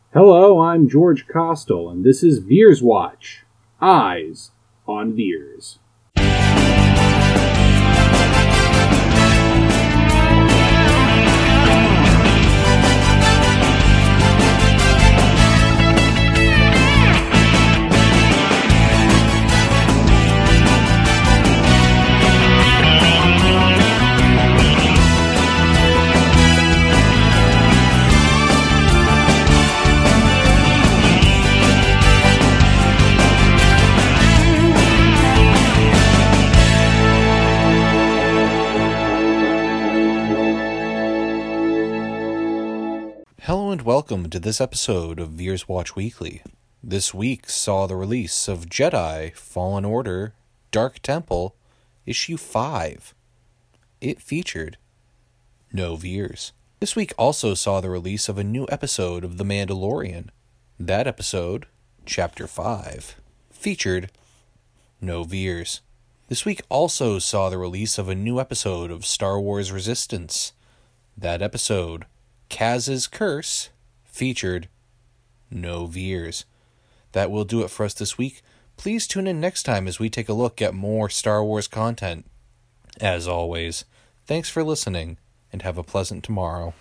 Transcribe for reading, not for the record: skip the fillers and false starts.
Hello, I'm George Costel, and this is Veers Watch. Eyes on Veers. Hello and welcome to this episode of Veers Watch Weekly. This week saw the release of Jedi Fallen Order Dark Temple Issue 5. It featured no Veers. This week also saw the release of a new episode of The Mandalorian. That episode, Chapter 5, featured no Veers. This week also saw the release of a new episode of Star Wars Resistance. That episode, Kaz's Curse, featured no Veers. That will do it for us this week. Please tune in next time as we take a look at more Star Wars content. As always, thanks for listening, and have a pleasant tomorrow.